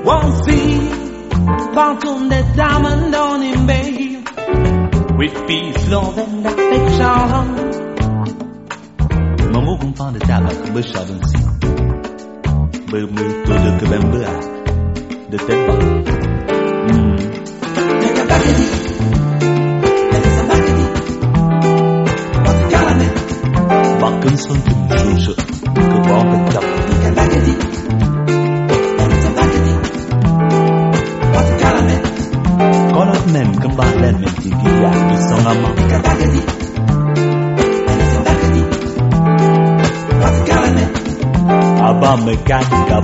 Won't see, quantum the diamond on him, babe. With peace, love and affection. Mà muốn cũng phong được trả lời không biết sao đừng xin. Bởi vì tôi được cái bên bữa được tết bảo. Bạn cứng xuân cùng sưu sự, cứ bỏ cái chập. Có lát mềm cấm ba lên mềm thì ghi dạ đi xong âm âm. Abang mekan